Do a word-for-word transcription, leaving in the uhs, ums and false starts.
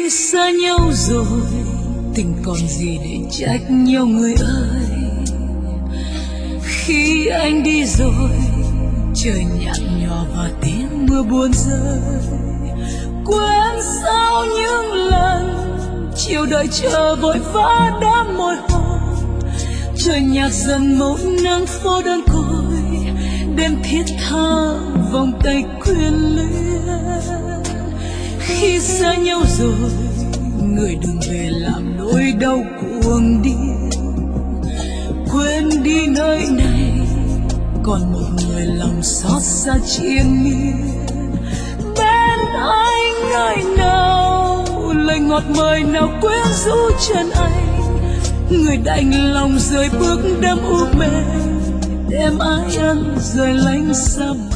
Khi xa nhau rồi tình còn gì để trách nhau người ơi. Khi anh đi rồi trời nhạt nhòa và tiếng mưa buồn rơi. Quên sao những lần chiều đợi chờ vội vã đã mỏi hồn. Trời nhạt dần màu nắng phố đơn côi, đêm thiết tha vòng tay quyến luyến. Khi xa nhau rồi người đừng về làm nỗi đau cuồng điên. Quên đi nơi này còn một người lòng xót xa triền miên. Bên anh ngày nào lời ngọt mời nào quyến rũ chân anh. Người đành lòng rời bước đêm u mê, đêm ái ân rời lánh xa.